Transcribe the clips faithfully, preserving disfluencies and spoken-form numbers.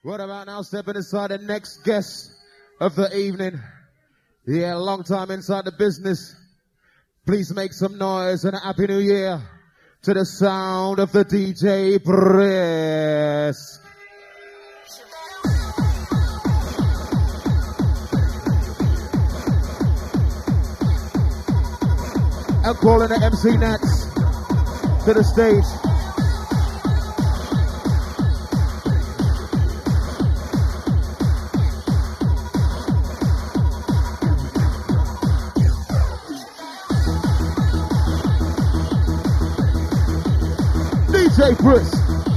What about now stepping inside the next guest of the evening? Yeah, long time inside the business. Please make some noise and a happy new year to the sound of the D J Brisk. I'm calling the M C Nats to the stage. D J Brisk.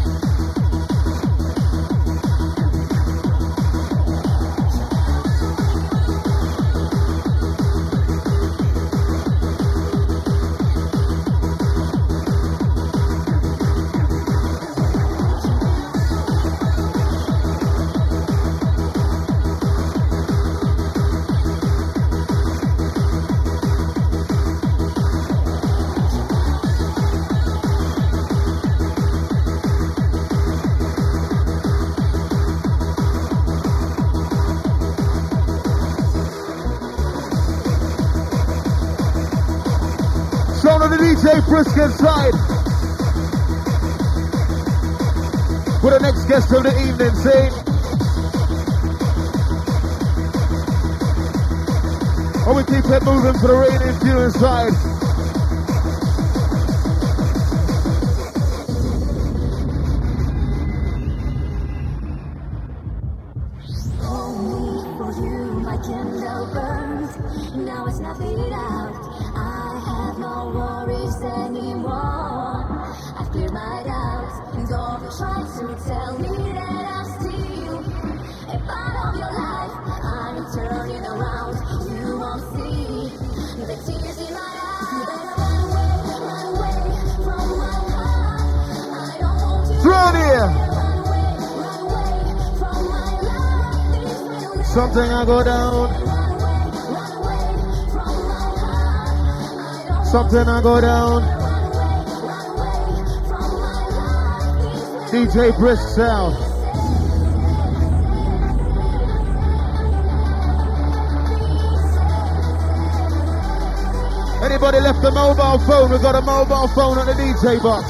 D J Brisk inside for the next guest of the evening, see? And we keep it moving for the radiant view inside. Only for you my candle burns. Now it's not faded out. I have no worries anymore. I've cleared my doubts. Don't you try to tell me that I'm still a part of your life. I'm turning around. You won't see the tears in my eyes. You better run away, run away from my heart. I don't want you to Run here. run away, run away from my love. Things will never Something I go down. Something I go down. D J Brisk sound. Anybody left a mobile phone? We've got a mobile phone on the D J box.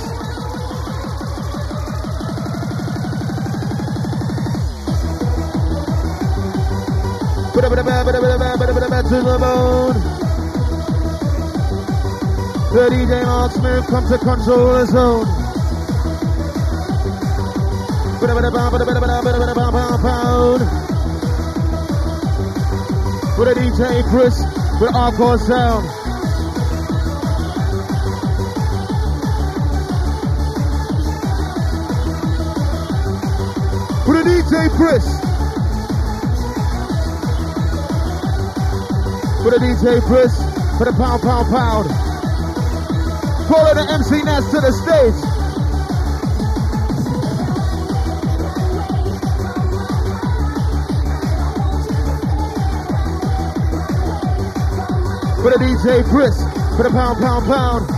To the bone. The D J Mark Smith comes to control the zone. With a D J Brisk with hardcore sound. With a D J Brisk. With a D J Brisk for the pound, pound, pound. Calling the M C Nats to the stage. For the D J Brisk, for the pound, pound, pound.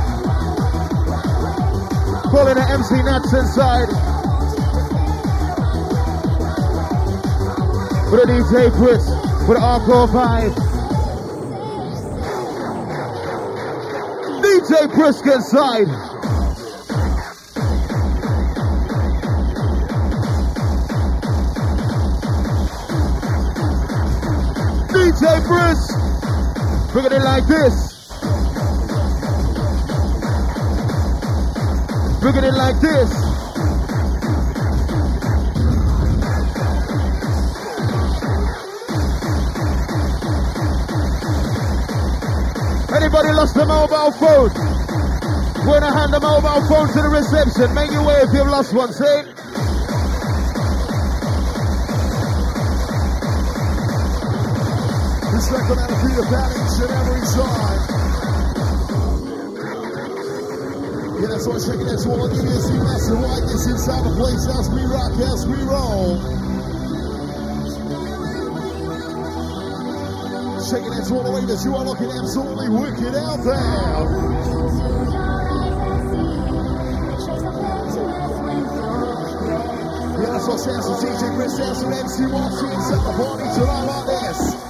Calling the M C Nats inside. For the D J Brisk, for the hardcore vibe. D J Brisk inside. D J Brisk. Look at it like this. Look at it like this. Anybody lost a mobile phone? We're gonna hand the mobile phone to the reception. Make your way if you've lost one, see? This record out of Peter Pan each and every time. Yeah, that's why shaking that swallow. Give me a see master right. This inside the place. As we rock, as we roll. Shaking that swallow away that you are looking absolutely wicked out there. Yeah, that's what sounds from D J Chris, sounds from M C one C, set the party tonight like this.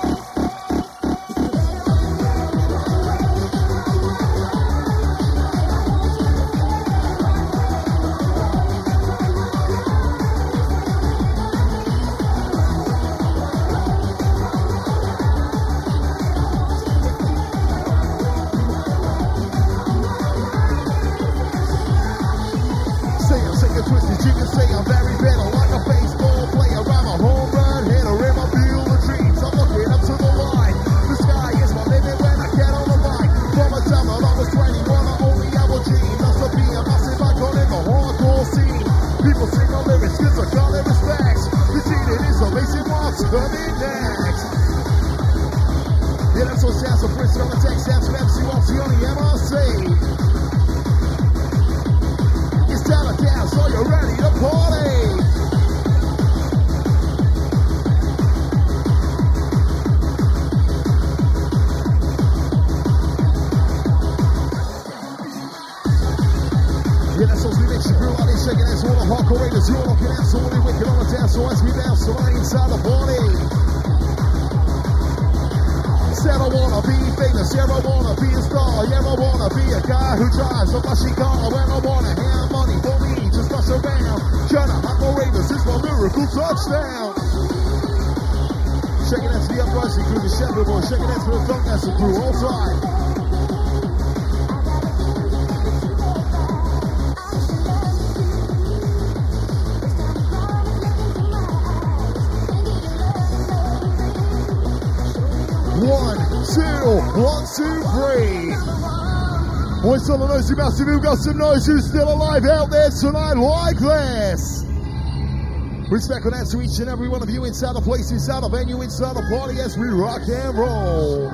Massive, we've got some noise who's still alive out there tonight like this. Respect on that to each and every one of you inside the place, inside the venue, inside the party as we rock and roll.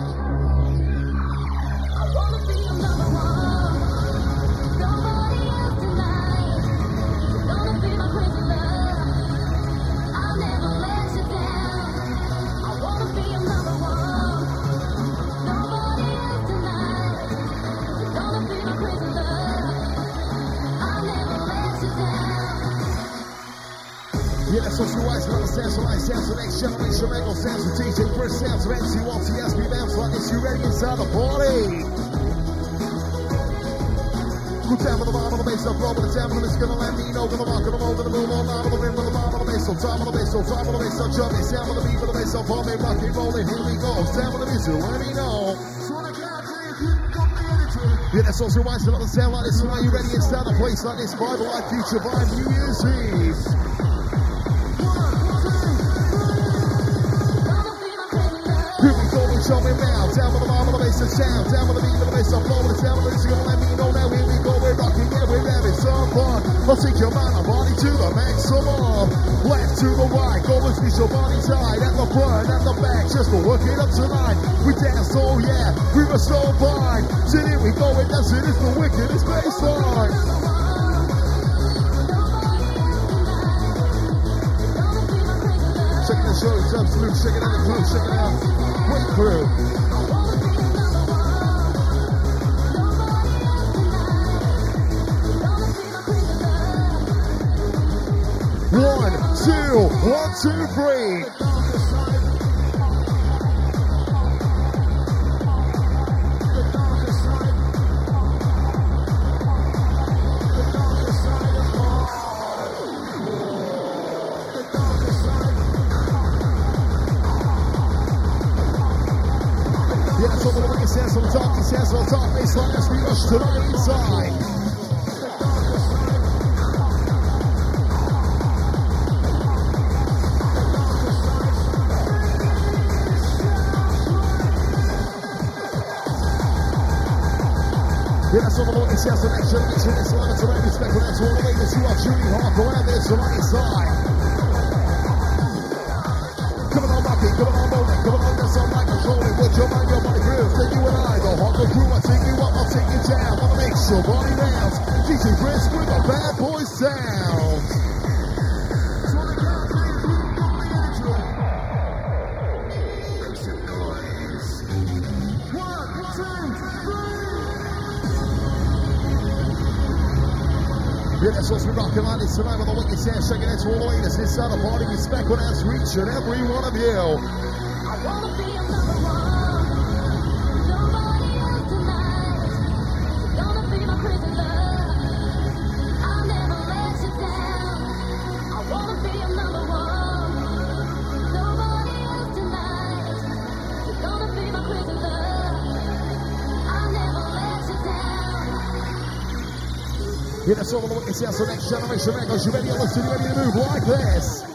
Sounds of next generation, Mango sounds of D J Chris, sounds of M C one C S, we bounce like this, you ready inside the party? Good time with the bar on the bass, up roll with the time when it's gonna let me know, gonna rock, gonna roll, gonna move on, out of the rim with the bar on the bass, on time on the bass, on time on the bass, on jumping, sound with the beat with the bass, on palm, rock and rolling, here we go, sound with the music, let me know. Yeah, that's also why it's another sound like this, so are you ready inside a place like this, Bible like future vibe, New Year's Eve. Jumping down, down with the bar, with the bass and sound, down with the beat, with the bass, I'm blowing it down with the music, gonna let me know now, here we go, we're rocking, yeah, we're having some fun. I'll take your mind and body to the maximum, left to the right, go and squeeze your body tight, at the front, at the back, just to work it up tonight. We dance, oh yeah, we were so fine, so here we go, and that's it, it's the wickedest baseline. Check the show, it's absolute, check it out, the crew, check it out. Great crew. One, two, one, two, three. On the top, this has on the top, baseline as we rush to the inside. Yeah, that's all the morning, this has the next generation, this line to make respect, and that's all the way that you are tuning hardcore out there to the inside. Coming on, rocking, coming on, rolling, coming on, that's all right, controlling, with your mind, your body grooves, then you and I, the hardcore crew, I take you up, I'll take you down, wanna make your body bounce, D J Chris with a bad boy sound. That's what's been rocking like this tonight with the wicked sound, shaking it to all the way. This inside the party, respect on us, reach and every one of you. I wanna be your number one. Nobody else tonight. You're gonna be my crazy love. I'll never let you down. I wanna be your number one. Nobody else tonight. You're gonna be my crazy love. I'll never let you down. Yeah, that's all the wicked sound, so next generation records, you ready to listen, you ready to move like this.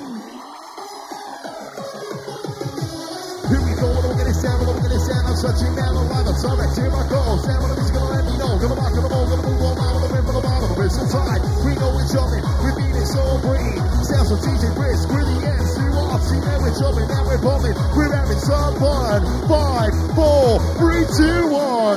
Here we go, we're gonna sound, we're gonna sound, I'm touching down the line, I'm direct to my goal. Sound what it's gonna let me know. Gonna rock, gonna roll, gonna move on out of the rim for the bottom. It's inside, we know we're jumping, we beat it so free. Sounds of D J Brisk, we're the N C R T, now we're jumping, now we're bumping, we're having some fun. Five, four, three, two, one.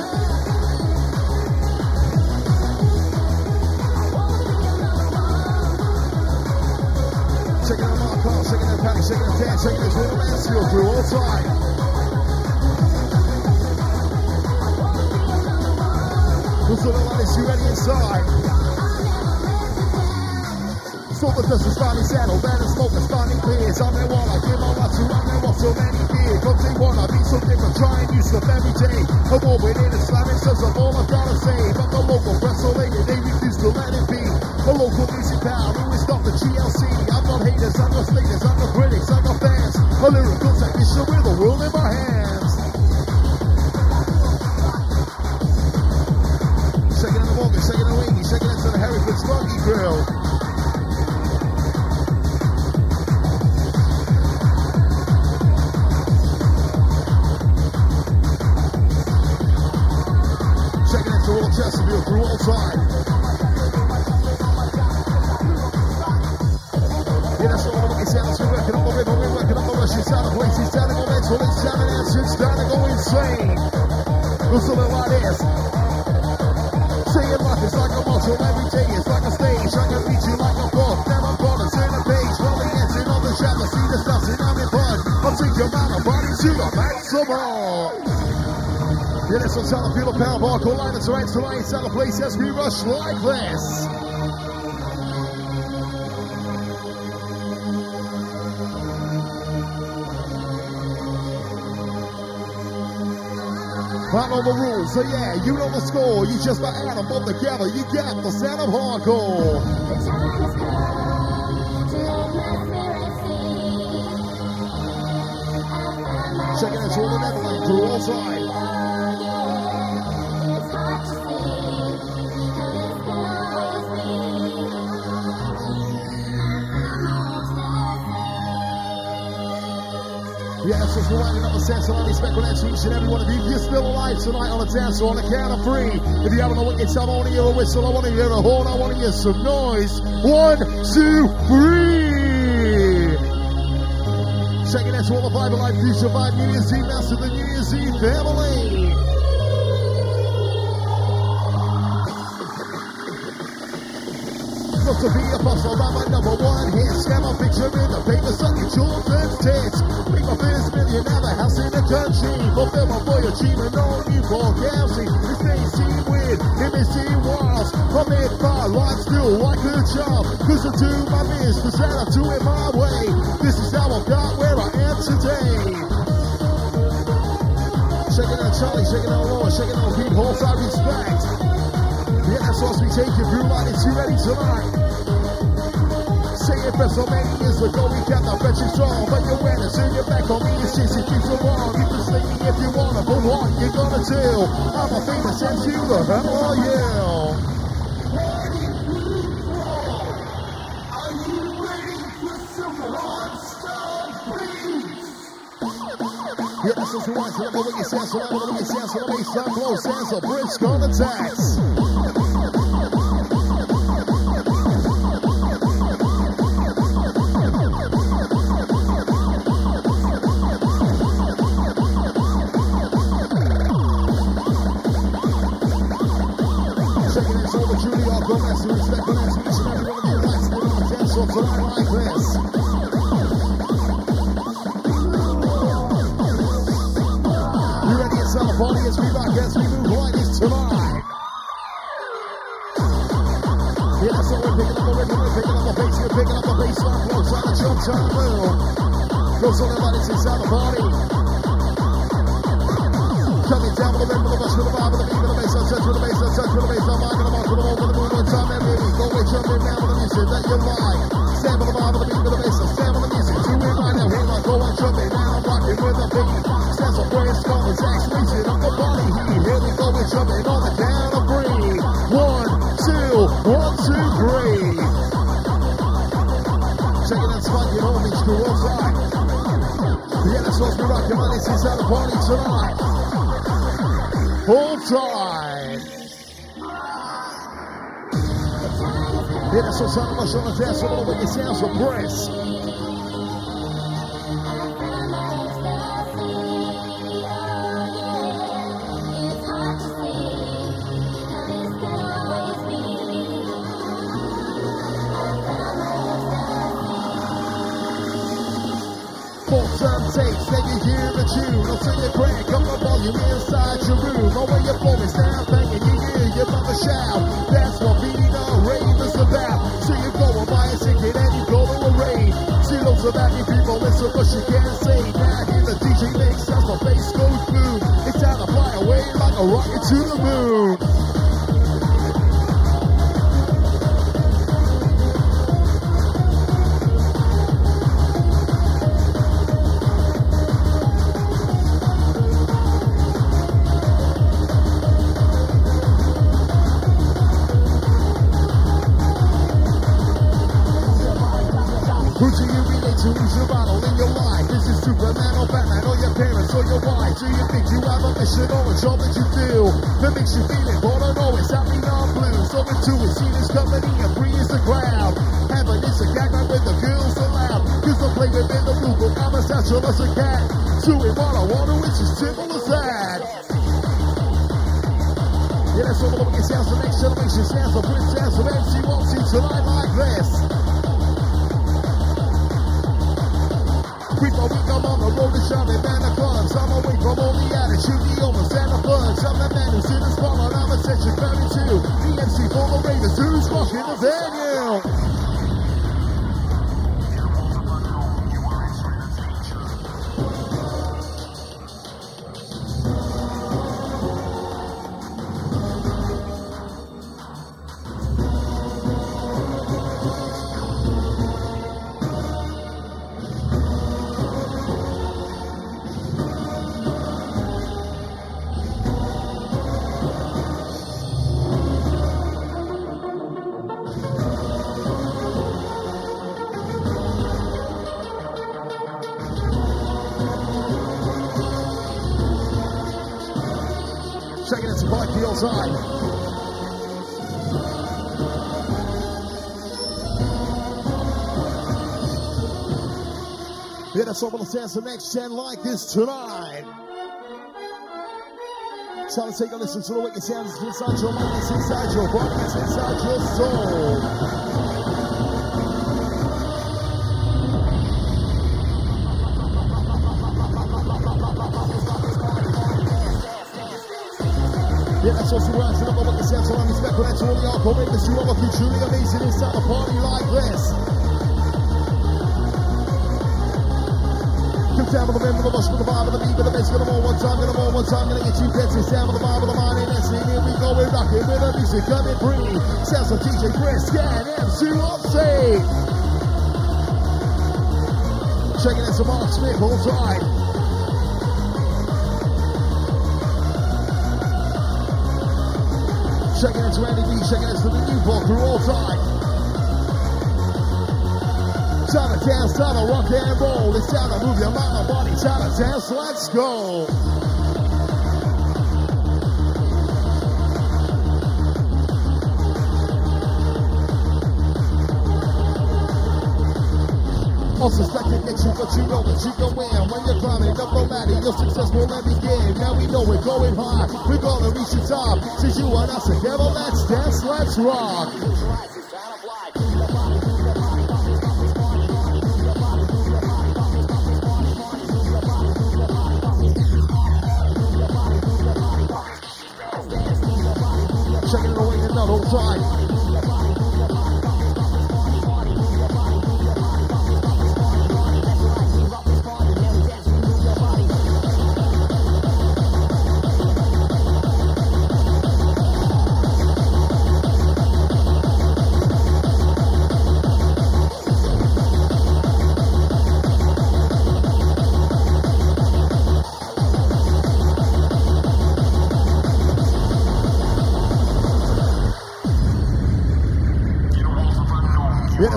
Shaking the mark off, shaking the panic, shaking the dance, shaking the total man skill through all time. Who's the lights, you ready inside? So the dust is finally settled, and the smoke is finally cleared. I'm there while I give my life to, I'm there while so many fear. From day one, I be so different, trying new stuff every day. I'm all within a slamming, says I'm all I've gotta say. But the local press so lady, they refuse to let it be. A local music pal, who is not the G L C. I'm not haters, I'm not slaters, I'm not critics, I'm not fans. A lyrical technician with the world in my hands. Shaking in the Morgan, shaking the Wingy, shaking into the Hereford Sparky Grill. Shaking into all Chesterfield through all time. Sounds we're working on the rhythm, we're working on the rush, it's out of place, it's down to go mental, it's down and answer, it's down to go insane. Listen to like this. Saying life is like a motto, every day is like a stage. I can beat you like a book, never gonna turn a page. Rolling dancing on the track, I see the stars and I'm in fun. I'll take your man, I'm running to the maximum. Yeah, this one's how I feel a power bar, call line, it's right tonight, it's out of place as we rush like this. I know the rules, so yeah, you know the score. You just about add them up together. You got the sound of hardcore. The time has come to let my spirit see. Checking into all the Netherlands through all time. It's hard to see how this can always be. Yeah, that's just providing another sense of respect to each and every one of you. You're still alive tonight on the dance floor on the count of three. If you haven't know what it's, I want to hear a whistle, I want to hear a horn, I want to hear some noise. One, two, three. Checking out to all the Bible Life Future Vibe New Year's Eve Master, the New Year's Eve family. Not to be a bustle, I'm my number one hit. Scan my picture in the paper, sucking children's tits. Make my first million, have a house in the country. Fulfill my boy achievement on you for Galaxy. This may seem weird, it may seem wild. I'm in far, life still like a job. Cause I do my business and I do it my way. This is how I got where I am today. Checking out Charlie, checking out Laura, checking out Pete Horse, I respect. Yeah, that's what we take you through like it's you ready tonight. Say it for so many years ago, we got the bet you strong. But you're winning, turn your back on me, it's just it keeps along. You can slay me if you wanna, but what you gonna do? I'm a famous M C, the hell are you? Yeah, this is who I tell them what you sound, so I'm what you sound, so let me sound close, sounds of Brisk on the tax. Checking this over, Julie, I'll go back to respect for that, each and every one of you likes to on the dance floor tonight like this. Party as we rock, as we move like this tonight. Yeah, so we're picking up the rhythm, we're picking up the bass, we're picking up the bass line, close on the jump time boom. Goes on the bodies inside the party. Coming down with the rhythm, with the rush, with the vibe, with the beat, with the bass, I'm touch with the bass, I'm touch with the bass, I'm rocking the mark, with the roll, with the move, one time, and baby, go away, jump in now with the music that you like. Stand with the vibe, with the beat, with the bass, I'm stand with the music, do it right now, here I go, I'm jumping, now I'm rocking with the beat. Stands on Brand Scotland's axe, reaching up the body heat. Here we go, we're jumping on the count of three. One, two, one, two, three. Checking out Spike, home, each crew all side. Yeah, that's what's been rocking, man, this is how the party tonight. Hold tight. Yeah, that's what's on the rush on the dance, all the wicked sounds of Brisk. Takes, then you hear the tune. I'll sing the crank up the volume inside your room. Oh, when your phone is down, banging, you hear your mother shout. That's what being a rave is about. So you go and buy a ticket and you go to a rave. See loads of happy people, listen what you can't say. Now hear the D J mix as the bass goes boom. It's time to fly away like a rocket to the moon. Who do you relate to? Who's your model in your life? This is Superman or Batman or your parents or your wife. Do you think you have a mission or a job that you do that makes you feel it? But I know it's happy non blue. So into it, see this company and free is the crowd. Heaven is a gag right with the girls allowed. Cause I play within the loop, but I'm as natural as a cat. Doing what I want to, it's as simple as that. Yeah, that's all the wicked sounds, the next generation sounds, the Brit sounds, the M C wants you tonight like this. Before we come on the road to shopping, man, the clubs. I'm away from all the attitude, the omens and the bugs. I'm the man who's in the spotlight, I'm a section thirty-two. The M C for the Raiders, who's rocking the venue? Checking it to Mike the outside. Yeah, that's all we'll dance the next ten like this tonight. Time to take a listen to the wicked sounds inside your mind, it's inside your body, it's inside your soul. Yeah, that's what's around. You know what the sounds around me. Back with that to all the hardcore witness. You all looking truly amazing inside a party like this. Come down with the rim, with the rush, with the vibe, with the beat, with the bass. Get them all one time, get them all one time. Gonna get you dancing. Down with the vibe, with the mind, and dancing. Here we go, we're rocking with the music coming free. Sounds of D J Brisk and M C Offstate. Checking out some Mark Smith, hold tight. Checking into Andy B, checking into the new block through all time. Time to dance, time to rock and roll. It's time to move your mind and body. Time to dance, let's go. Unsuspected itchy, but you know that you can win. When you're climbing up the ladder, you're successful and begin. Now we know we're going high, we're gonna reach the top. Since you and us together, let's dance, let's rock. Checking it away, another time.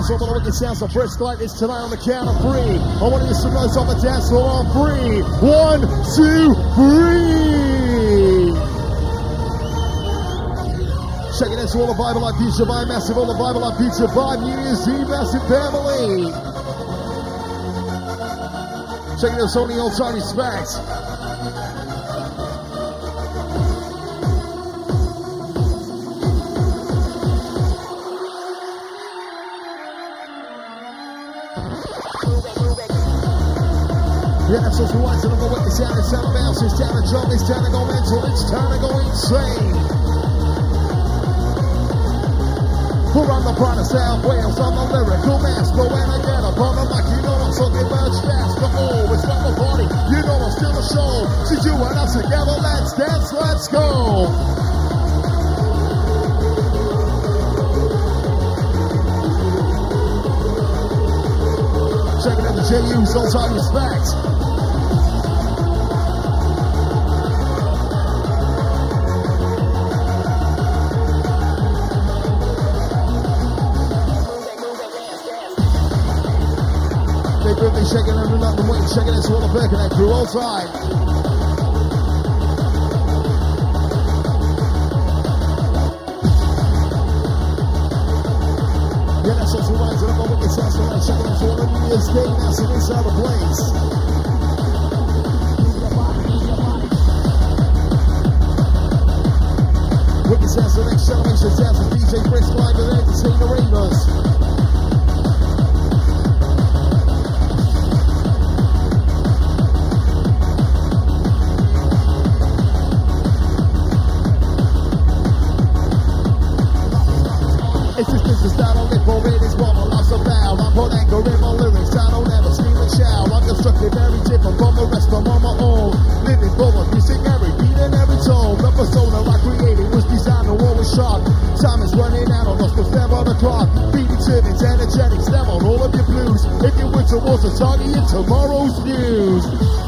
that's all the wicked sounds of brisk like this tonight on the count of three. I want to hear some noise on the dance floor on three. One, two, three. Checking into all the Bible Life Future Vibe Massive, all the Bible Life Future Vibe New Year's Eve Massive family. Checking out some of the old time respects. Yeah, that's what's right, so I'm gonna wicked sound, it's time to bounce, it's time to jump, it's time to go mental, it's time to go insane. We're on the pride of South Wales, I'm a lyrical master, when I get up on the mic, you know I'm talking about fast, but oh, it's not the party, you know I'm still a show, so you and us together, let's dance, let's go. Checking out the J U's, all time respect. They shaking and not the weight, shaking it to all the back and that crew all time. Yeah, that's what's right, so I'm gonna wicked sounds tonight, shaking it to all the New Year's Day, now so inside the place. Wicked sounds the next celebration sounds with D J Brisk live and entertain the ravers. It's this business that I live for, it is what my life's about. I put anger in my lyrics, I don't ever scream and shout. I'm constructed very different from the rest, I'm on my own. Living for the music, every beat and every tone. The persona I created was designed to always sharp. Time is running out on us, but never on the clock. Be determined, energetic, slam on all of your blues. If you went towards the target in tomorrow's news.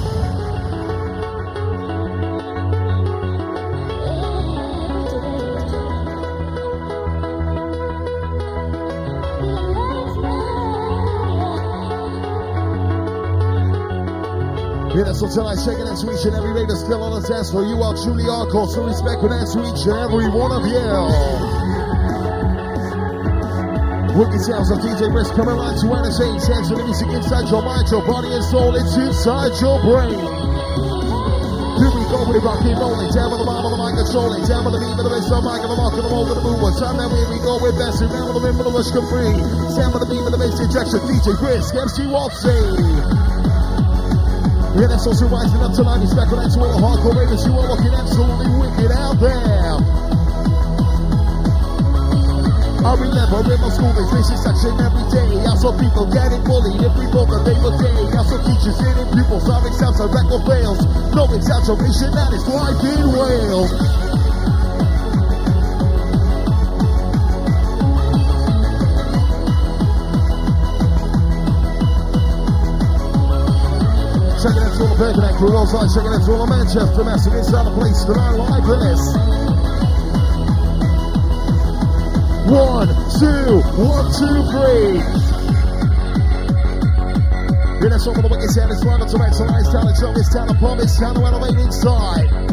Yeah, that's what tonight, shaking that to each and every raver still on the dance floor. You are truly hardcore, so respect for that to each and every one of you. Wicked sounds of D J Brisk coming right to entertain. Sounds of the music inside your mind, your body and soul, it's inside your brain. Here we go with it, rocking, rolling, down with the vibe of the mic, controlling, down with the beat, with the bass, the mic, and the mark, and the roll, with the move. One time, now here we go with bouncing, down with the rim, with the rush, come free. Sound with the beat, with the bass, injection, D J Brisk, M C Waltzing. Yeah, that's also rising up tonight. Respect for that to all the hardcore ravers. You are looking absolutely wicked out there. I remember in my school they face this section every day. I saw people getting bullied every moment they were day. I saw teachers hitting pupils, our exams are record fails. No exaggeration, that is life in Wales. Checking out to all the Birkenhead crew, all side, checking out to all the Manchester massive inside the place tonight, live for this. One, two, one, two, three. Yeah, that's all the wicked sound, it's right up to right, so it's time to jump, it's time to pump, it's time to elevate inside.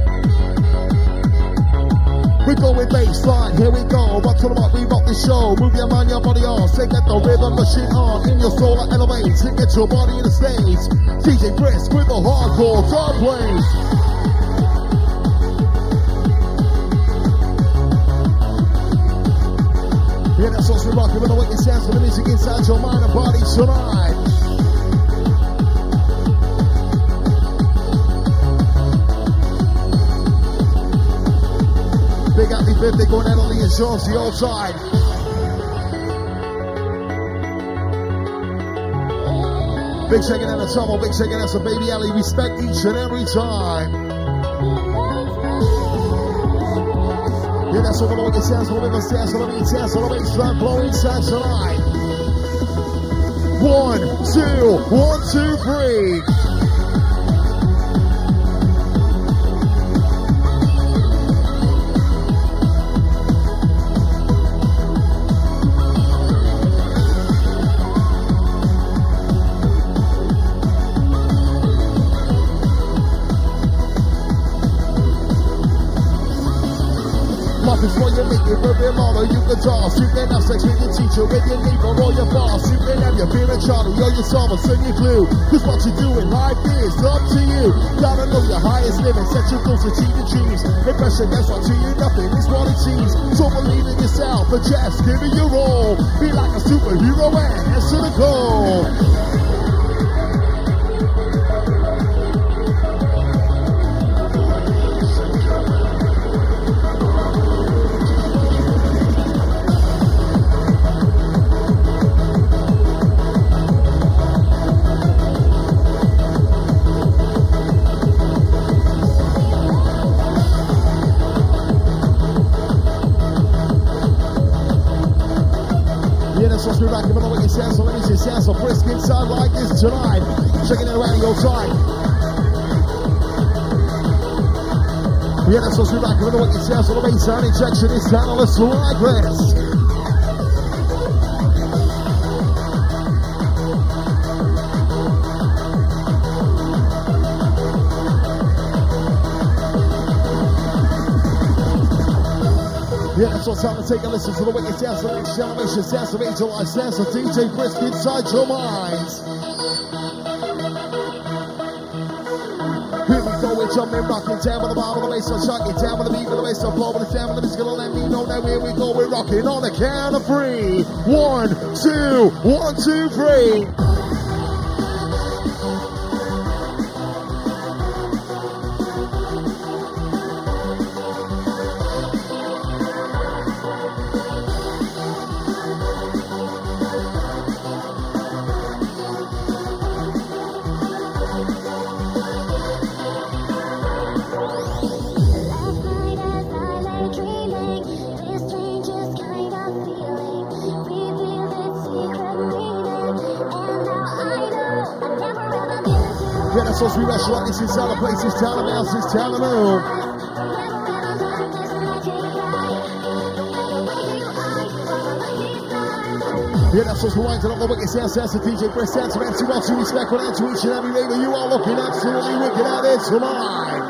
We go with baseline, here we go. Rock to the rock, we rock the show. Move your mind, your body on. Say get the rhythm machine on. In your soul, I elevate. To get your body in the stage. D J Brisk with the hardcore drum plate. Yeah, that's what's we're rocking with the wicked sounds of the music inside your mind and body tonight. Big happy birthday going out on the insurance the old side. Big shaking out of Tomo, big shaking out of Baby Ali. Respect each and every time. Yeah, that's what the wicked sounds will never sounds on the beat, sounds on the baseline, blowing sounds tonight. One, two, one, two, three. the Vimana, you can toss. You can have sex with your teacher, with your neighbor or your boss. You can have your favorite Charlie or your Thomas and your clue. Cause what you do in life is up to you. Gotta know your highest limit, set your goals, achieve your dreams. Impression, that's what to you, nothing is what it seems. So believe in yourself, but just give it your all. Be like a superhero and answer the call. We're back in the way it sounds, so let me see, sounds so brisk inside like this tonight. Checking it around your side. Yeah, that's what's we're back in the way it sounds, so the bass sound injection is kind of listen like this. Yeah, that's what's time to take a listen to the wicked sounds of the generation, sounds of Angel Eyes, sounds of D J Brisk inside your minds. Here we go, we're jumping, rocking down with the bar, with the bass, I'm shocking down with the beat, with the bass, I'm blowing the sound, with the music, gonna let me know that here we go, we're rocking on the count of three. One, two, one, two, three. So we rush like this inside the place, this town of house, this town of move. Yeah, that's what's rewind to the wicked sound, sounds of D J Brisk, sounds of M C one, to respect one out to each and every day that you are looking absolutely wicked out there tonight.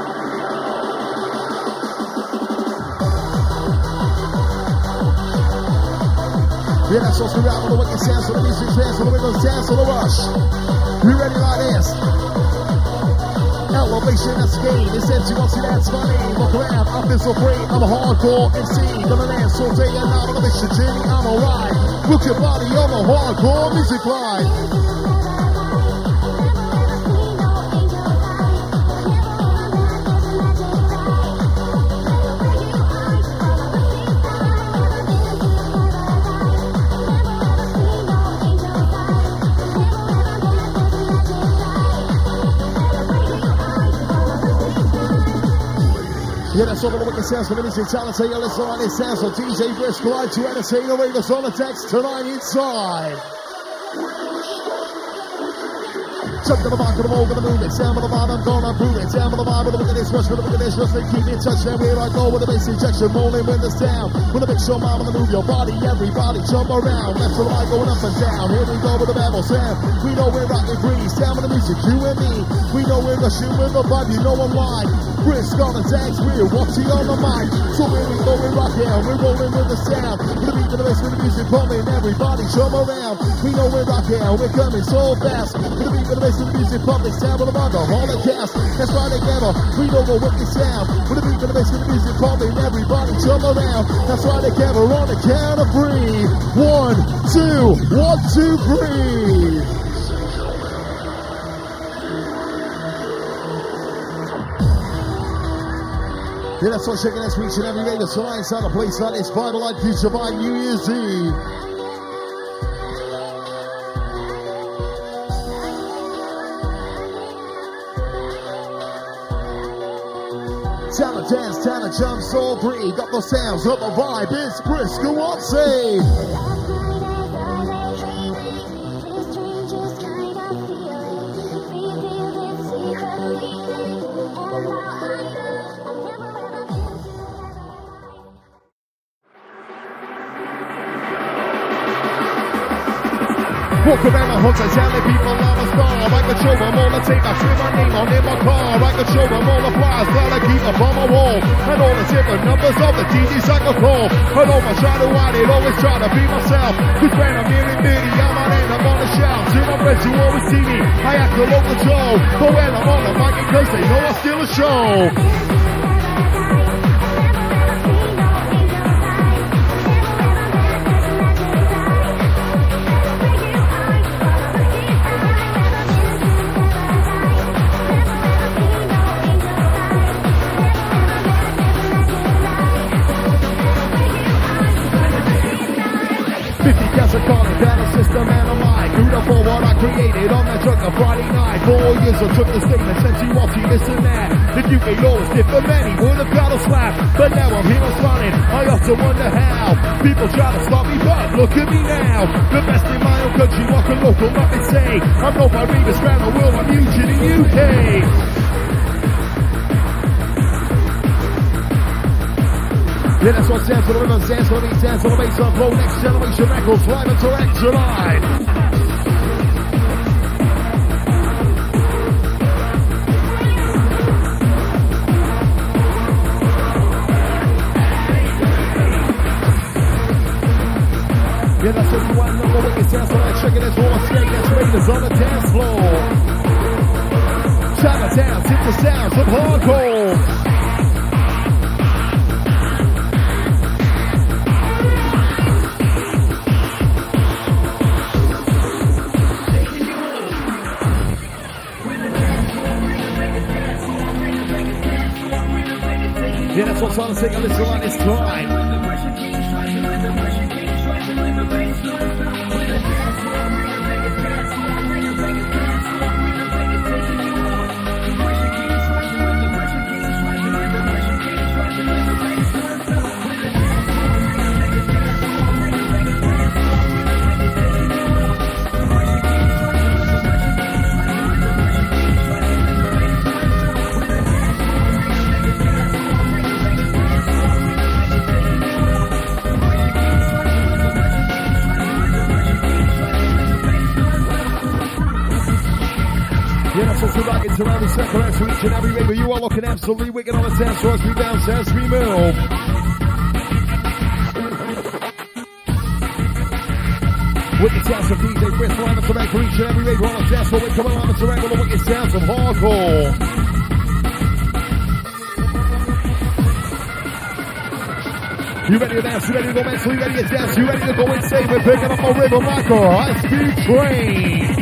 Yeah, that's what's rewind to the wicked sounds, of the music sounds, of the rhythm sounds, of the rush. We ready like this? Elevation, that's game. It's M C one, see that's my name. Look around, I'm this so free. I'm a hardcore M C. Gonna dance all day and night on a mission journey. I'm alright. Look your body on the hardcore music line. Yeah, that's all the wicked sounds for the music talent. Say, listen on this sounds of D J Brisk. Live to entertain the Raiders on the text tonight inside. Jump to the back of the wall with the movement. Sound of the vibe, I'm gonna prove it. Down with the vibe, with the wickedness, rush with the wickedness, rush, they keep in touch. Then where I go with the bass injection, rolling with the sound. With a big show, mind, with the move your body, everybody jump around. Left to the right, going up and down. Here we go with the babble sound. We know we're rocking free. Sound with the music, you and me. We know we're rushing with the vibe, you know I'm live. Brisk on the dance wheel, Watty on the mic. So here we go, we're rocking, we're rolling with the sound. With the beat, with the bass, with the music pumping, everybody jump around. We know we're rocking, we're coming so fast. With the beat, with the bass, with the music pumping, sound with the vibe, all the cast. That's right together, we know the wicked sound. With the beat, with the bass, with the music pumping, everybody jump around. That's right together, on the count of three. One, two, one, two, three. Yeah, that's what's shaking us each and every day. The sign inside a place like this. Bible Life Future by New Year's Eve. Town of dance, town of jump, so free. Got the sounds of the vibe. It's Brisk, go on, say. Walk around the hotel telling people I'm a star. I can show them all the tape, I see my name on in my car. I can show them all the flyers that I keep up on my wall. And all the different numbers of the D Js I can call. And all my try to hide it, always try to be myself. Cause when I'm here in Biddy, I'm on end, I'm on the shelf. To my friends who always see me, I act a local Joe. But when I'm on the mic, because they know I steal a show. fifty cats are calling down the system and I'm like, beautiful what I created on that truck on Friday night. Four years I took the statement, sent you off to this and that. The U K law is different, many would have got a slap. But now I'm here responding, I often wonder how. People try to stop me, but look at me now. The best in my own country, what can local nothing say? I'm known by Revis around the world, I'm huge in the U K. Yeah, that's what stands for the rhythm, stands for the beat, stands for the bass, on flow, next generation records, live and direct tonight. Yeah, that's what you want, number one, it stands for that chicken, that's all I'm saying, that's Raiders on the dance floor. Chinatown, hits the sounds of hardcore. Yeah, that's what's on the signal, listen on this time. It's around the circle as we each and every way, but you are looking absolutely wicked on the dance floor as we bounce, as we move. Wicked sounds of D J Chris, live and direct for each and every way, we're on the dance floor, we're coming live and direct with the wicked sounds of hardcore. You ready to dance, you ready to go mental, you ready to dance, you ready to go insane, we're picking up a rhythm like a high-speed train.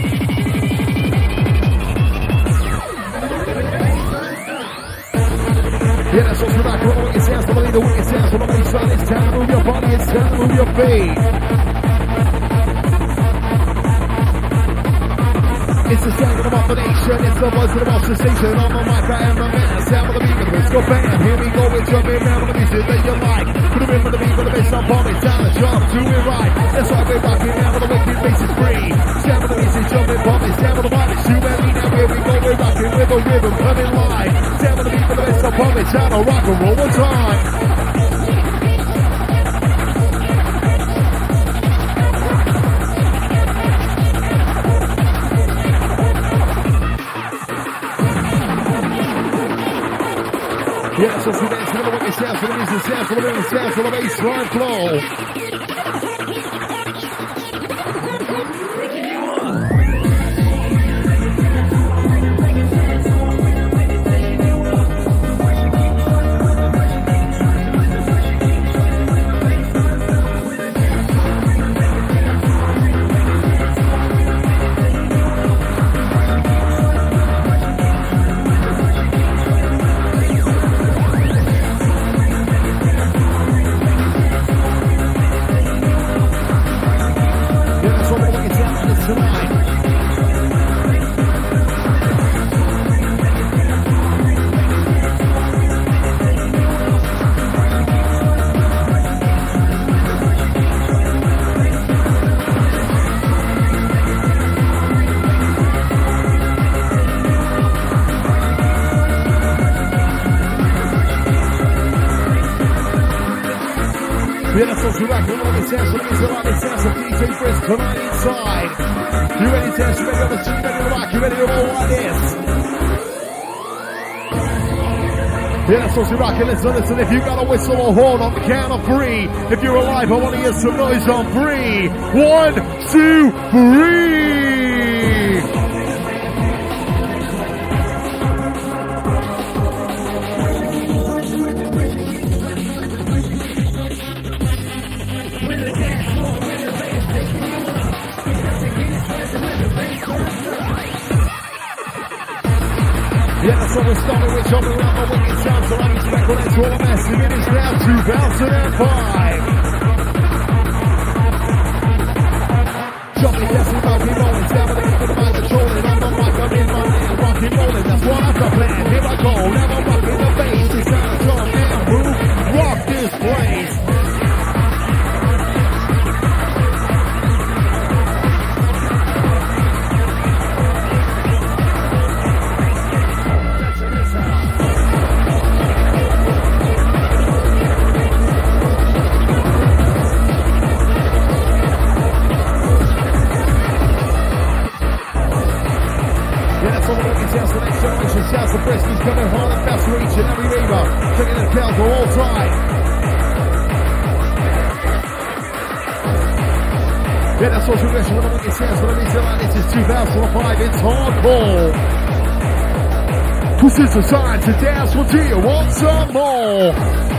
Yeah, that's what's back. Roll the wicked sounds, the the wicked sounds from the baseline. It's time to move your body, it's time to move your feet. It's the sound of the combination, it's the buzz of the boss sensation. On the mic, I am the man, sound of the beat, with the disco band. Here we go, we're jumping down with the music that you like. Put them in with the beat, with the bass on bomb, it's time to jump, do it right. That's why we're rocking out with the wicked bass is free. Sound of the music, jumping bomb, it's down with the body, too many. Now here we go, we're rocking with the rhythm, coming live. Sound of the beat, with the bass on bomb, it's time to rock and roll one time. Yeah, so we dance to the wicked sounds for the music, sounds for the rhythm, sounds for the bass, line flow. Yeah, that's what's back. We're on the dance, so it's a lot of dance, so D J Chris tonight inside. to dance, you ready on the street, ready to rock, you ready to roll like this. Yeah, that's what you're rocking. Listen, listen, if you got a whistle or horn on the count of three, if you're alive, I want to hear some noise on three. One, two, three. Yeah, that's what we're starting with, jumping around the wicked sounds, so I need to record that's all I'm asking. It is now two thousand five. Jumping, dancing, rocking, rolling, stabbing into the mind, controlling. I'm the mic, I'm in my land, rocking, rolling, that's what I've got planned. Here I go, now I'm rocking the bass. It's time to jump and move, rock this place. Shouts the Brisky's coming hard and fast for each and every raver. Taking the count for all time. Yeah, that's what's progression. When I look at sounds, when I mean like this is two thousand five, it's hardcore. Cause it's a sign to dance with you. Want some more?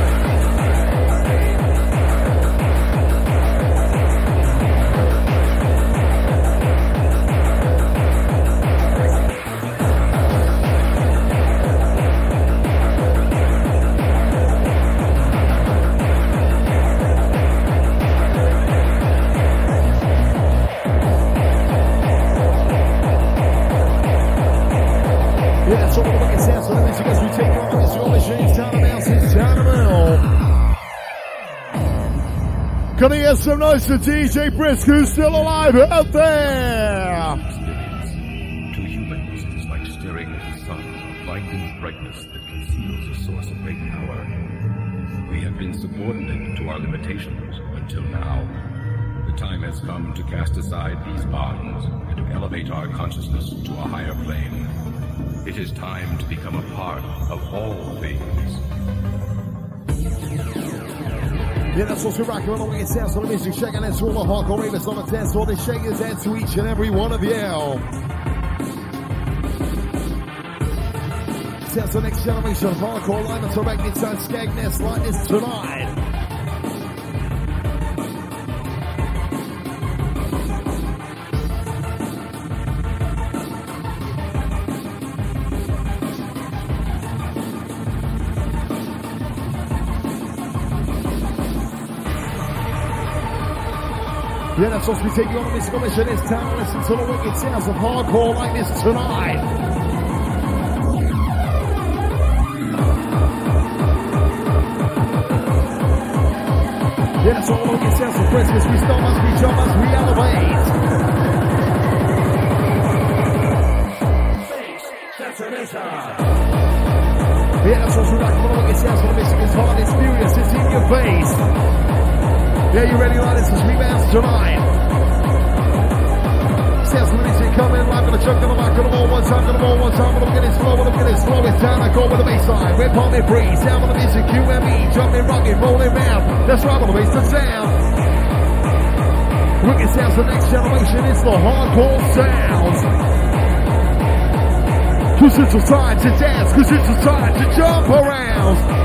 Gonna get some noise to D J Brisk, who's still alive out there! To humans, it is like staring at the sun, a blinding brightness that conceals a source of great power. We have been subordinate to our limitations until now. The time has come to cast aside these bonds and to elevate our consciousness to a higher plane. It is time to become a part of all things. Yeah, that's what's we're rocking on the way it sounds on the music, shaking and to all the hardcore ravers on the dance floor. They shake his hand to each and every one of you. Sounds the next generation of hardcore alignment to Ragnitz and Skagness like this tonight. Yeah, that's supposed to be taking on this mission. It's time to listen to the wicked sounds of hardcore like this tonight. Yeah, that's all the wicked sounds of Christmas. We stop us, we jump us, we elevate. Yeah, that's what's right. All the wicked sounds of the mission. It's hard, it's furious, it's in your face. Yeah, you ready, like this is rebounds tonight. Sounds of the music coming live on the chunk of the mic, on the ball, one time, on the ball, one time, on the get it slow, on the get it slow, it's down, I go with the baseline, red palm it breeze, down on the music, Q M E, jumping, rocking, rolling round, that's right on the bass, the sound. Wicked sounds, the next generation, it's the hardcore sounds. Cause it's a time to dance, cause it's a time to jump around.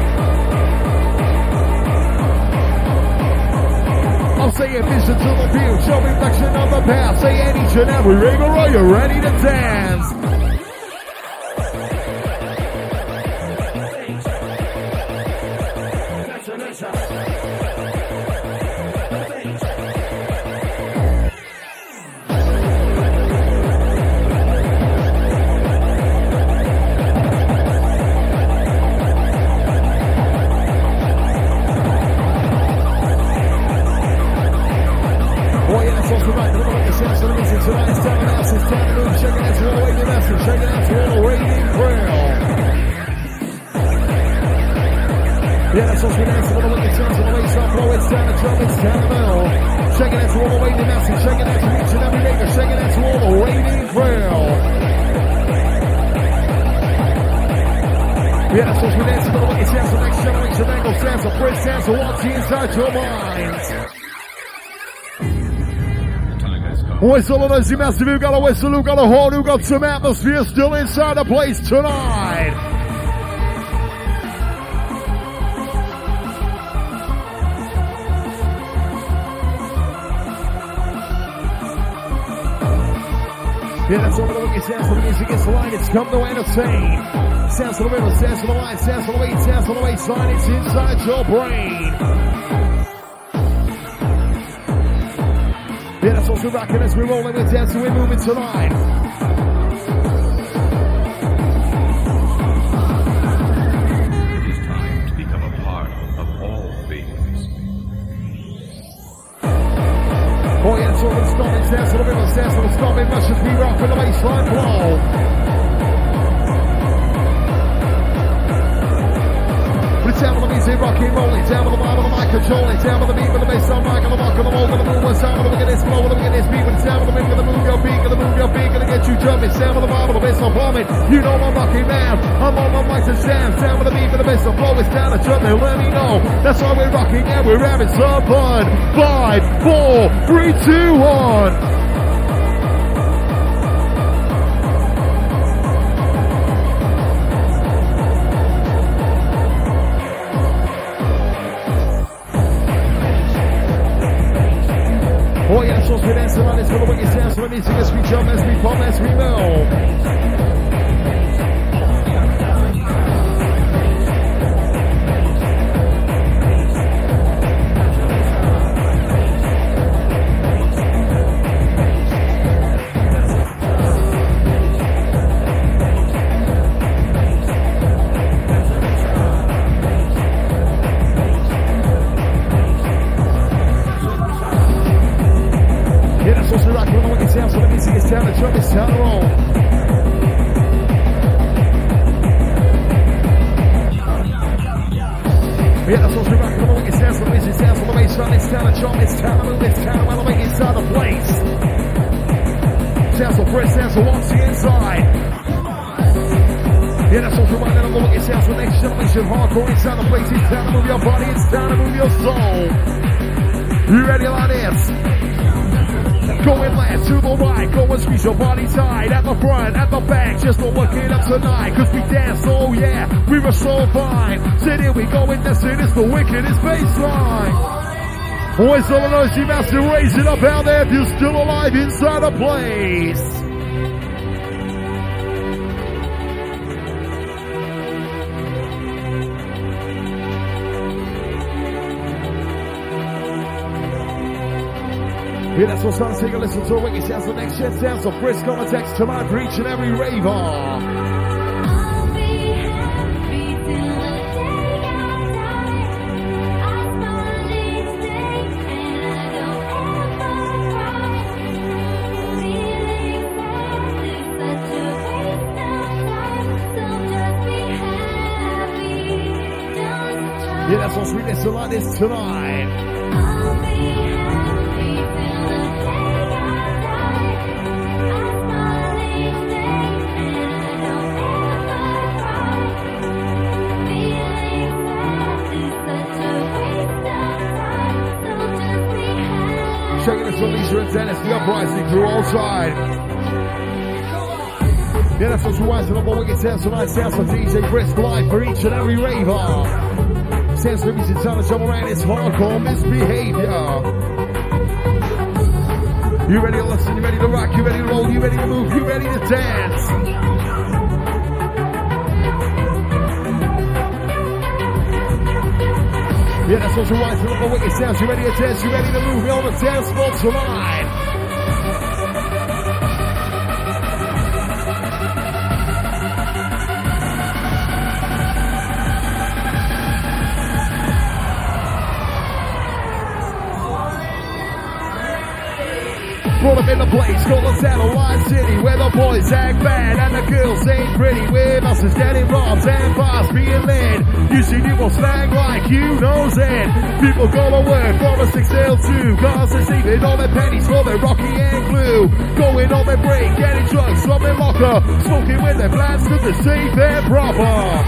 I'll say a vision to the view, show reflection of the past. Say at each and every raver, are you ready to dance? Yeah, that's what's been dancing on the wicked sounds on the way, start flow, it's down the drum, it's down the middle. Shaking that to all the way to Nancy, shaking that to each and every nigga, shaking that to all the way to Israel. Yeah, that's what's been dancing on the wicked sounds, the next generation angle sounds, the first sounds, the what's inside your mind. Whistle on those massive, who got a whistle, who got a horn, who got some atmosphere still inside the place tonight. Yeah, that's all the wicked sounds of the music gets the line, it's come to entertain. Sounds of the river, sounds of the line, sounds of the weight, sounds of the waistline, it's inside your brain. Yeah, that's what we're rocking as we're rolling, we're dancing, we're moving tonight. It is time to become a part of all things. Oh yeah, that's all the stomping, sounds of the river, sounds of the stomping, rush as we rock with the baseline flow. Down with the music, rocking, rolling, down with the vibe of the mic, controlling, down with the beat, with the bass, on mic, on the rock, on the roll, with the move, what's down with the wicked, flow, with the wicked, beat, with the sound, with the wind, with the move, your beat, with the move, your beat, gonna get you jumping, down with the vibe of the bass, on plumbing, you know I'm rocking man, I'm on my mic to sound, down with the beat, with the bass, on flow, it's down the jumping, let me know, that's why we're rocking, and we're having some fun, five, four, three, two, one. Oh yeah, that's what's been dancing on this for the wicked sounds, so the music as we jump, as we pop, as we move. Yeah, that's what's been rocking on the wicked sounds, so the music is down, the drum is down the roll. Yeah, that's what's been rocking on the wicked sounds, so the music sounds on the baseline, it's down the drum, it's down the move, it's down the elevate inside the place. Sounds of fresh, sounds of what's the inside. Yeah, that's what's been rocking on the wicked sounds, the next generation hardcore inside the place, it's down to move your body, it's down to move your soul. You ready like this? Going left to the right, go and squeeze your body tight. At the front, at the back, just don't work it up tonight. Cause we dance, oh yeah, we were so fine. So here we go and that's it, it's the wickedest baseline. Boys, all of those you must raise it up out there if you're still alive inside the place. Yeah, that's what's on. Take a listen to Wicked Sounds. The next shit sounds of brisk on the text tonight for each and every raver. I'll be happy till the day I die. I smile each day and I don't ever cry. Feeling sad is such a waste of time, so just be happy. Just try. Yeah, that's what's reading so like this tonight. I'll be happy till the day I die. I smile each day and I don't ever cry. Feeling sad is such a waste of time, so just be happy. Shaking it from Lisa and Dennis, the uprising through all side. Yeah, that's what's rising up on Wicked Sounds tonight. Sounds of D J Brisk live for each and every raver. Sounds of music trying to jump around, it's hardcore misbehavior. You ready to listen, you ready to rock, you ready to roll, you ready to move, you ready to dance. Yeah, that's what's rising up on Wicked Sounds. You ready to dance, you ready to move, you're on the dance floor tonight. Brought up in the place, called the Satellite City, where the the boys act bad and the girls ain't pretty. With us is getting robbed and bars being led. You see people slang like you knows it. People go to work for a six L two. Cars are saving all their pennies for their Rocky and glue. Going on their break, getting drugs from their locker. Smoking with their plans to the safe and proper.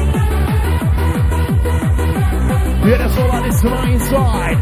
Yeah, that's all like this tonight inside.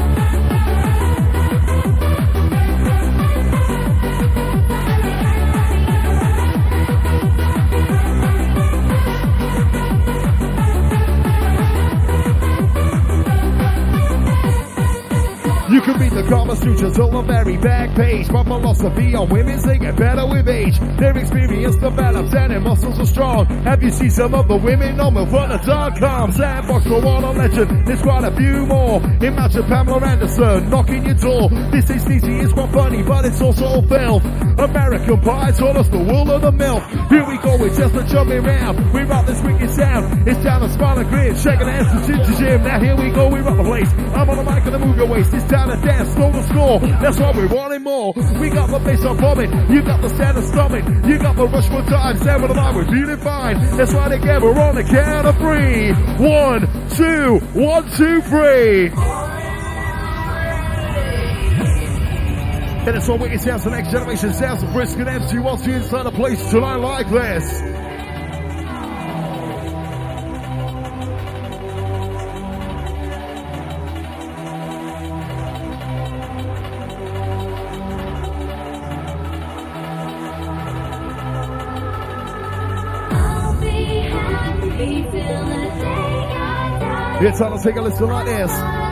You can read the Kama Sutras on the very back page. My philosophy on women, they get better with age. Their experience develops and their muscles are strong. Have you seen some of the women on milk runner dot com? Sandbox for one on legend, there's quite a few more. Imagine Pamela Anderson knocking your door. This is easy, it's quite funny, but it's also filth. American Pie taught us the wool of the milk. Here we go, it's just a jumping round. We rock this wicked sound. It's down the spinal grid, shaking the hands to Ginger Jim. Now here we go, we rock the place. I'm on the mic and the move your waist. It's down to dance, slow the score. That's why we're wanting more. We got the bass on bombing. You got the stand of stomach. You got the rush for time. Stand with the line, we're feeling fine. That's why together we're on the count of three. One, two, one, two, three. And it's all wicked sounds, the next generation sounds of Brisk and M C wants you inside a place tonight like this. It's time to take a listen like this.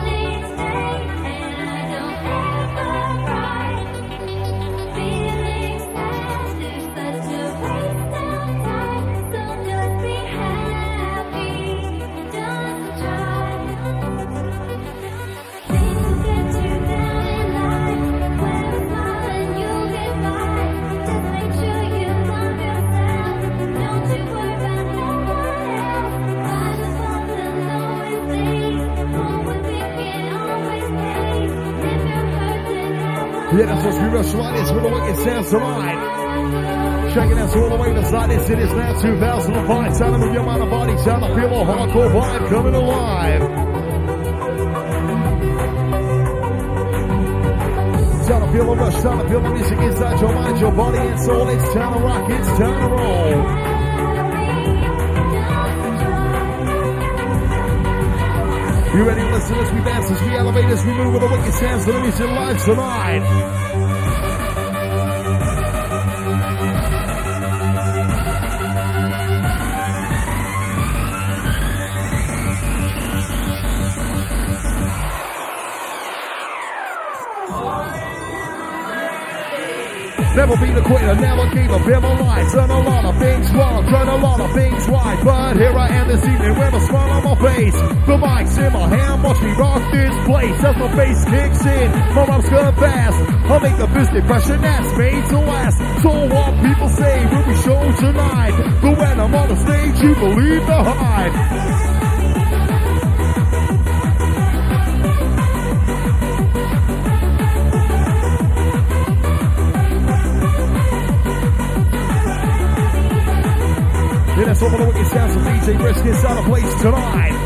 Yeah, that's what's be rush like this with the wicked sounds tonight. Checking out all the way beside this. It is now two thousand five. Time to move your mind and body. Time to feel a hardcore vibe coming alive. Time to feel the rush. Time to feel the music inside your mind, your body and soul. It's time to rock. It's time to roll. You ready to listen as we dance, as we elevate, as we move with the wicked sounds of the music live tonight? Never been a quitter, never gave up in my life. Done a lot of things wrong, done a lot of things right. But here I am this evening with a smile on my face. The mic's in my hand, watch me rock this place. As my bass kicks in, my rhymes come fast. I'll make the best impression that's made to last. So what people say will be shown tonight. But when I'm on the stage, you believe the hype. Yeah, that's all the wicked sounds of D J Brisk inside the place tonight.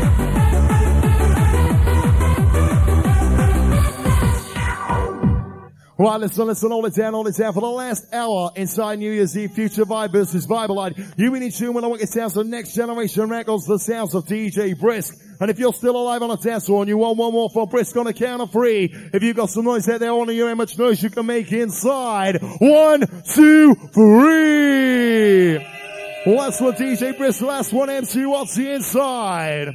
Right, listen, listen, hold it down, hold it down for the last hour inside New Year's Eve Future Vibe versus Bible Light. You in tune with the wicked sounds of Next Generation Records, the sounds of D J Brisk. And if you're still alive on a dance floor and you want one more from Brisk on a count of three, if you've got some noise out there, I want to hear how much noise you can make inside. One, two, three. Last one, D J Brisk. Last one, M C What's the Inside?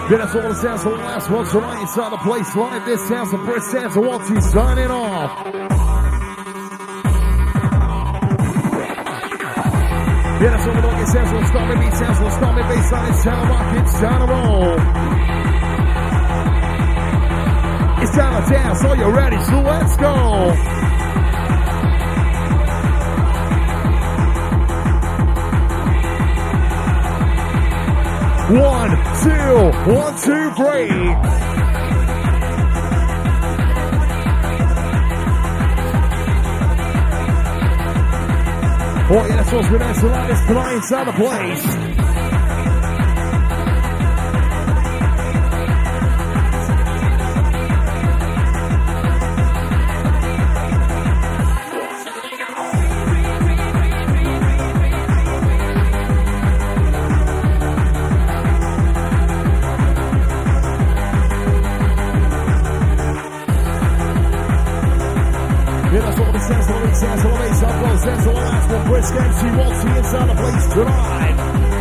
Yeah, that's all the sounds for the last one tonight inside the place live. This sounds of Chris Sansa Watty signing off. Yeah, that's all the noise sounds for the stormy beat, sounds for the stormy bass line. It's time to rock, it's time to roll. It's time to dance, so you're ready, so let's go. One, two, one, two, three. Oh yeah, that's what's been answered like this tonight inside the place. Sounds of the bass, up close, sounds of the last one, Brisk M C Waltzy inside the place tonight.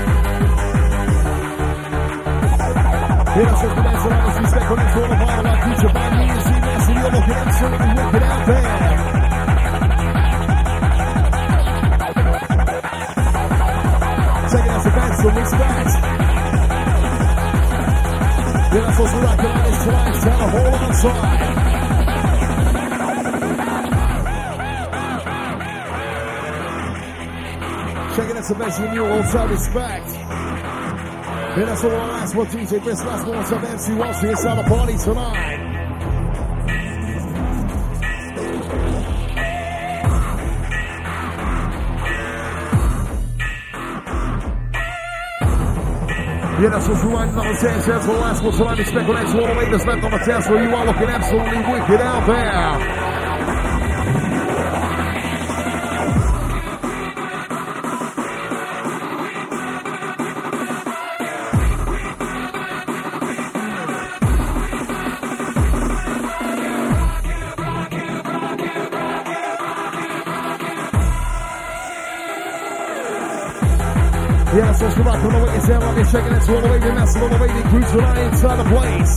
Yeah, that's what's been answered on this respect on into all the vital like future band music, see this, and you're looking absolutely wicked out there. Taking out the band, so mix that. Yeah, that's what's rocking on this tonight, tell a whole lot side. Checking out some best in you, all self respect. Yeah, that's all the last one, D J Brisk, last one, some M C Waltzy inside the party tonight. Yeah, that's what's right on the dance. That's the last one tonight. Expect next one, the latest left on the dance where you are looking absolutely wicked out there. Yeah, so it's the rock on the way, it's down like this, checking it to all the way, the massive all the way, the crew tonight inside the place.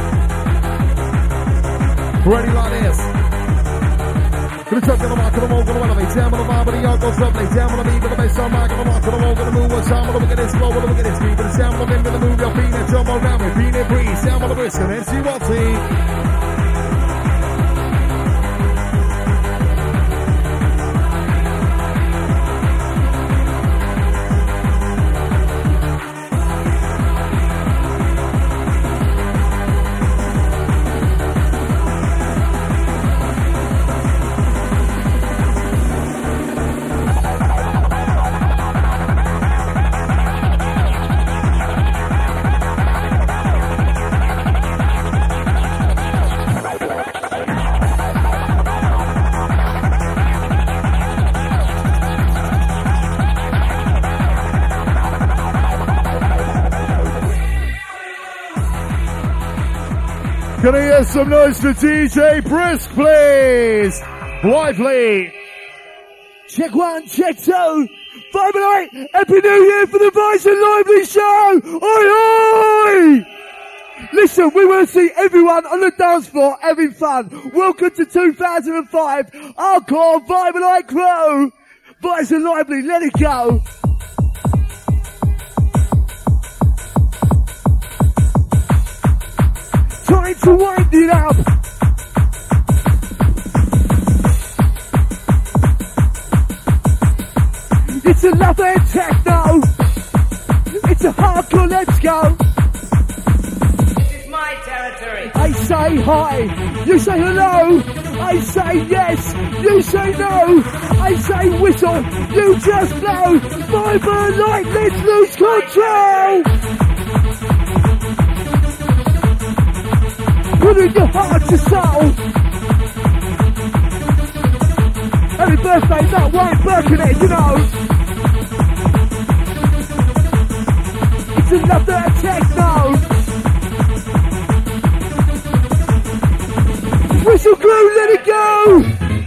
Ready like this. Gonna chuck on the mark, on the wall, gonna elevate, down on the bar, but the yard goes up, lay down on the beat, with the bass on mark, on the mark, on the wall, gonna move one time, gonna look at this flow, gonna look at this beat, but it's down on the end of the move, you're being it, jump around with, being it breeze, down on the brisk, and M C Waltzy. Can I hear some noise for D J Brisk, please? Lively. Check one, check two. Five and eight. Happy New Year for the Vice and Lively show. Oi, oi. Listen, we want to see everyone on the dance floor having fun. Welcome to two thousand five. Hardcore Vibe and Light crew. Vice and Lively, let it go. Time to wind it up. It's another techno. It's a hardcore, let's go. This is my territory. I say hi, you say hello. I say yes, you say no. I say whistle, you just blow. Vibe and Light, let's lose control. Put in your heart to soul. Happy birthday, Matt Wayne Birkenhead, you know. It's another techno. Whistle glue, let it go.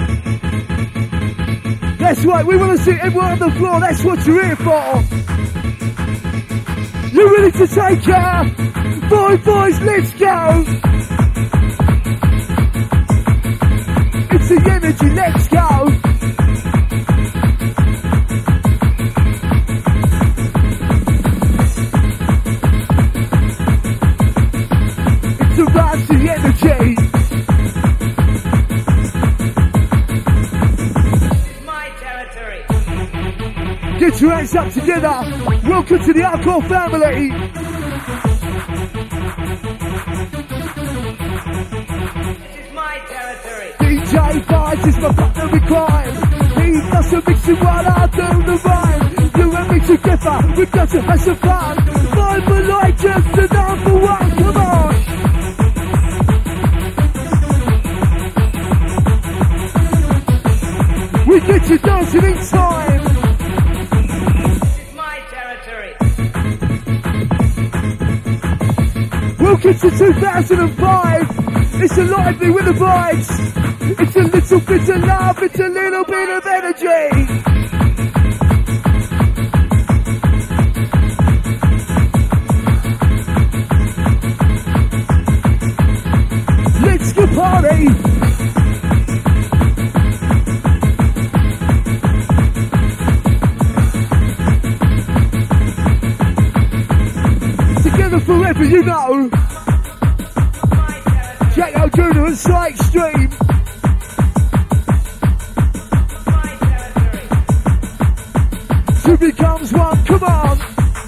That's right, we want to see everyone on the floor. That's what you're here for. You ready to take care? Boy, boys, let's go. It's the energy, let's go. It's a rise to the energy. My territory. Get your hands up together. Welcome to the Hardcore family. D J Vibes is my partner in crime. He does the mixing while I do the rhyme. You and me together, we've got to have some fun. Vibe like just the number one, come on. We get you dancing in time. It's my territory. Welcome to two thousand five. It's a lively with the vibes. It's a little bit of love, it's a little bit of energy. Let's go party. Together forever, you know. Check out Junior and Strike Stream. Two becomes one, come on.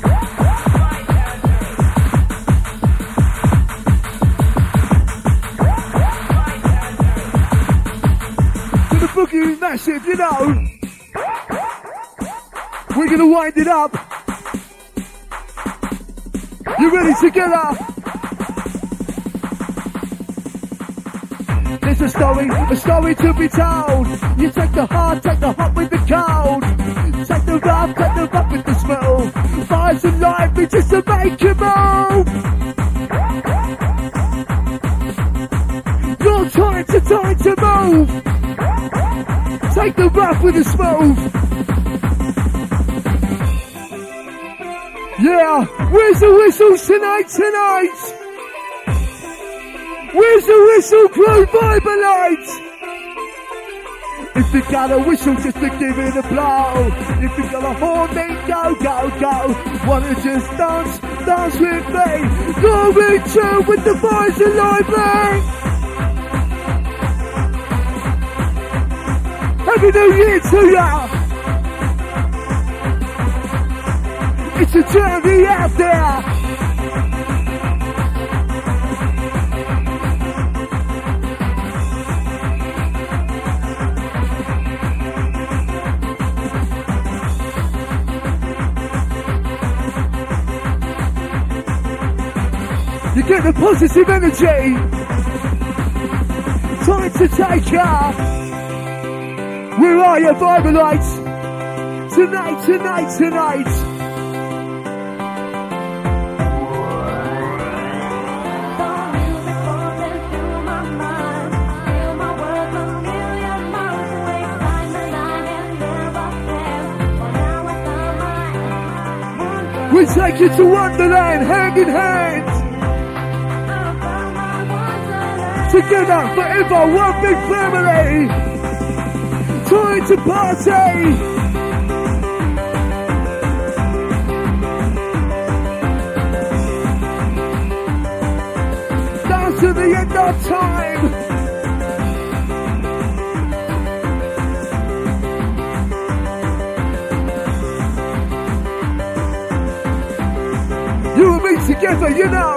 To the boogie massive, you know. We're gonna wind it up. You ready together? There's a story, a story to be told. You take the hard, take the hot with the cold. Take the rough, take the rough with the smooth. Fires and lively just to make you move. Your time to time to move. Take the rough with the smooth. Yeah, where's the whistles tonight, tonight? Where's the whistle crew Vibe-A-Lites? If you got a whistle just to give it a blow. If you got a horn then go, go, go. Wanna just dance, dance with me. Go in tune with the boys and lively. Happy New Year to ya. It's a journey out there. You get the positive energy. Time to take off. Where are you, Vibe-A-Lites? Tonight, tonight, tonight. We take you to Wonderland, hand in hand. Together, forever, one big family. Time to party. Down to the end of time. You and me together, you know.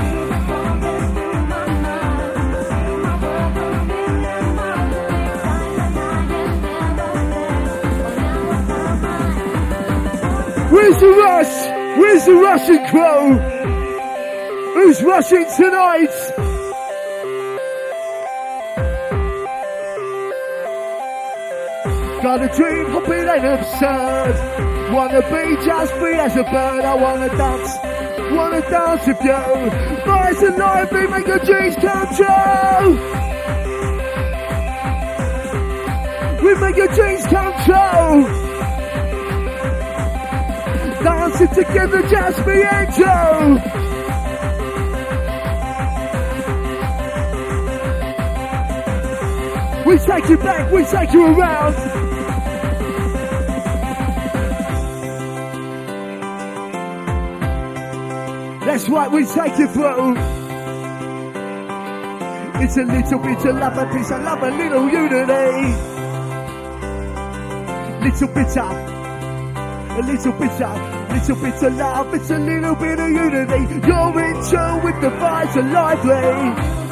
Where's the rush? Where's the Russian crew? Who's rushing tonight? Got a dream, hopping ain't absurd. Wanna be just free as a bird. I wanna dance, wanna dance with you. Boys and lively, make your dreams come true. We make your dreams come true. Dancing together, just me and you. We take you back, we take you around. That's right, we take you through. It's a little bit of love, a piece of love, a little unity. Little bit of, a little bit of, little bit of love, it's a little bit of unity. You're in tune with the vibes are lively.